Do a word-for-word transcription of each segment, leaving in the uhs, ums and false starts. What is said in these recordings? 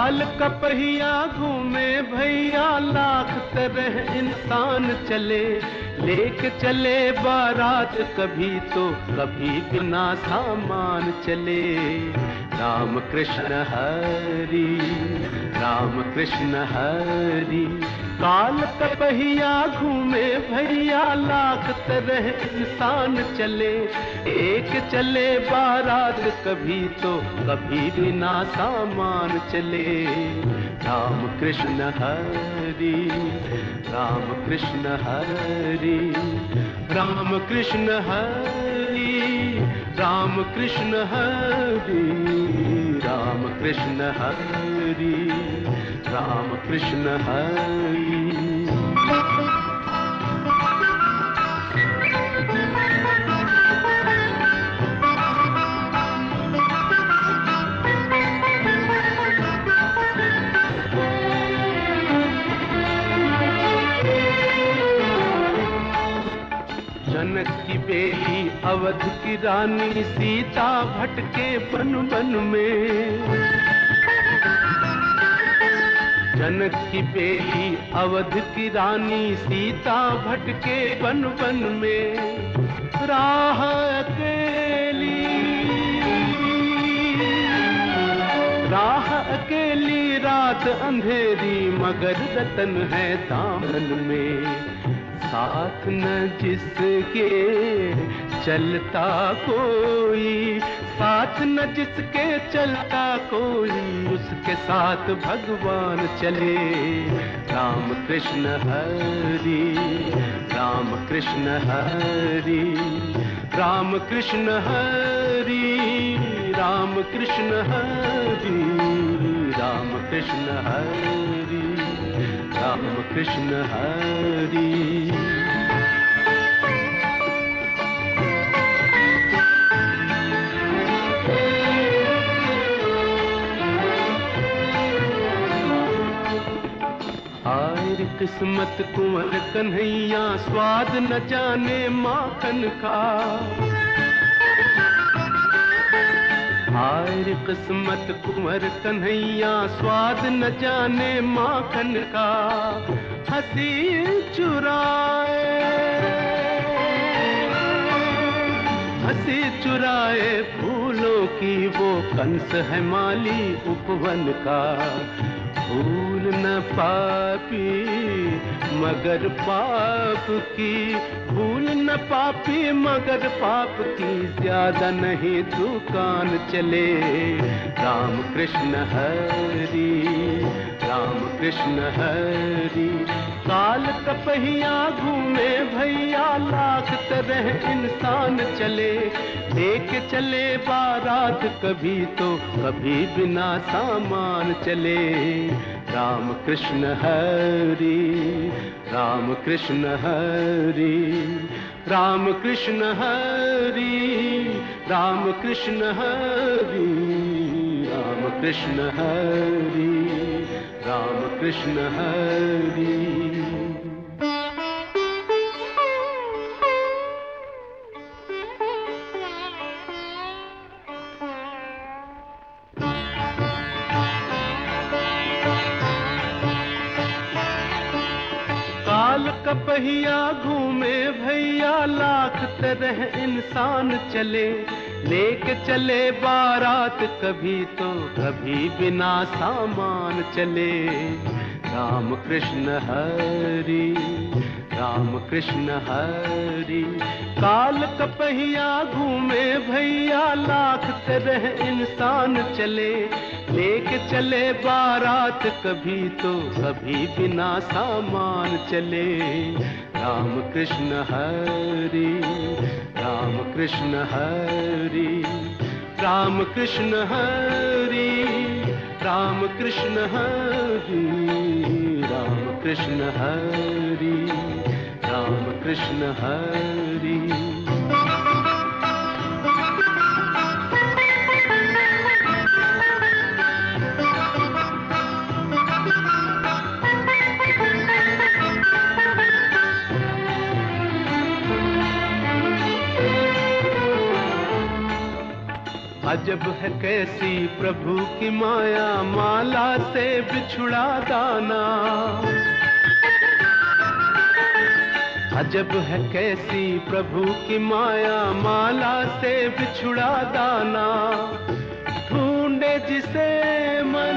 काल का पहिया घूमे भैया, लाख तरह इंसान चले, लेके चले बारात कभी तो कभी बिना सामान चले। राम कृष्ण हरि राम कृष्ण हरि, काल का पहिया घूमे भैया, लाख तरह इंसान चले, एक चले बारात कभी तो कभी बिना सामान चले। राम कृष्ण हरि राम कृष्ण हरि, राम कृष्ण हरि राम कृष्ण हरि, राम कृष्ण हरि राम कृष्ण हरि। जनक की बेटी अवध की रानी सीता भटके वन वन में। जनक की बेटी अवध की रानी सीता भटके वन वन में। राह अकेली राह अकेली रात अंधेरी, मगर रतन है दामन में। साथ न जिसके चलता कोई, साथ न जिसके चलता कोई, उसके साथ भगवान चले। राम कृष्ण हरि राम कृष्ण हरि, राम कृष्ण हरि राम कृष्ण हरि, राम कृष्ण हरि राम कृष्ण हरि। हाय किस्मत कुंवर कन्हैया, स्वाद न जाने माखन का। हाय किस्मत कुंवर कन्हैया, स्वाद न जाने माखन का। हंसी चुराए हंसी चुराए फूलों की, वो कंस है माली उपवन का। भूल न पापी मगर पाप की, भूल न पापी मगर पाप की, ज्यादा नहीं दुकान चले। राम कृष्ण हरि राम कृष्ण हरि, काल का पहिया घूमे भैया, लाख तरह इंसान चले, लेके चले बारात कभी तो कभी बिना सामान चले। राम कृष्ण हरि राम कृष्ण हरि, राम कृष्ण हरि राम कृष्ण हरि, राम कृष्ण हरि राम कृष्ण हरि। काल का पहिया घूमे भैया, लाख तरह इंसान चले, लेके चले बारात कभी तो कभी बिना सामान चले। राम कृष्ण हरि राम कृष्ण हरि, काल का पहिया घूमे भैया, लाख तरह इंसान चले, लेके चले बारात कभी तो कभी बिना सामान चले। राम कृष्ण हरि राम कृष्ण हरि, राम कृष्ण हरि राम कृष्ण हरि, राम कृष्ण हरि राम कृष्ण हरि। अजब है कैसी प्रभु की माया, माला से बिछुड़ा दाना। अजब है कैसी प्रभु की माया, माला से बिछुड़ा दाना। ढूंढे जिसे मन,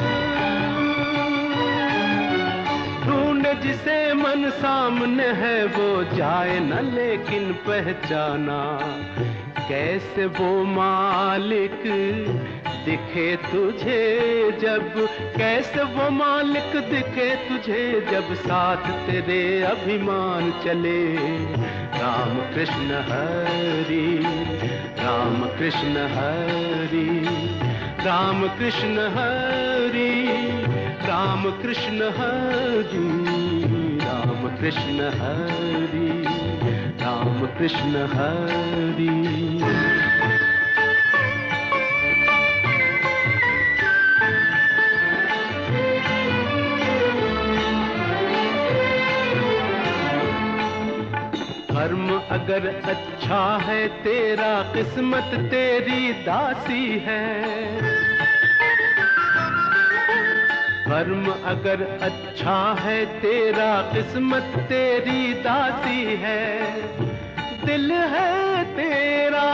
ढूंढे जिसे मन सामने है, वो जाए न लेकिन पहचाना। कैसे वो मालिक दिखे तुझे जब, कैसे वो मालिक दिखे तुझे जब साथ तेरे अभिमान चले। राम कृष्ण हरि, राम कृष्ण हरि, राम कृष्ण हरि, राम कृष्ण हरि, राम कृष्ण हरि, राम कृष्ण हरि। कर्म अगर अच्छा है तेरा, किस्मत तेरी दासी है। कर्म अगर अच्छा है तेरा, किस्मत तेरी दासी है। दिल है तेरा,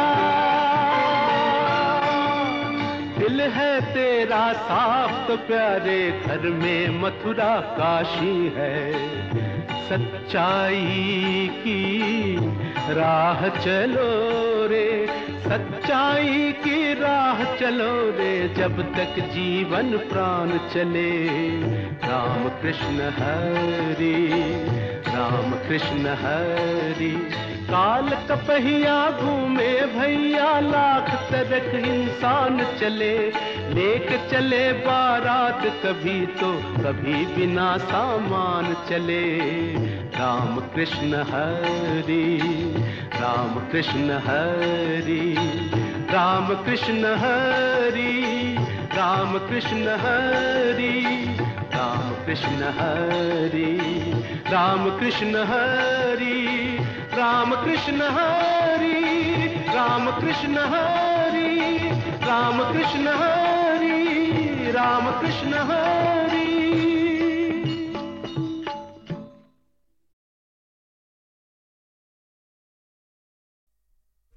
दिल है तेरा साफ तो प्यारे, घर में मथुरा काशी है। सच्चाई की राह चलो रे, सच्चाई की राह चलो रे, जब तक जीवन प्राण चले। राम कृष्ण हरि, राम कृष्ण हरि। काल का पहिया घूमे भैया, लाख तरक इंसान चले। लेके चले बारात कभी तो कभी बिना सामान चले। राम कृष्ण हरि, राम कृष्ण हरि, राम कृष्ण हरि, राम कृष्ण हरि, राम कृष्ण हरि, राम कृष्ण हरि, राम कृष्ण हरि, राम कृष्ण हरि, राम कृष्ण हरि, राम कृष्ण हरि।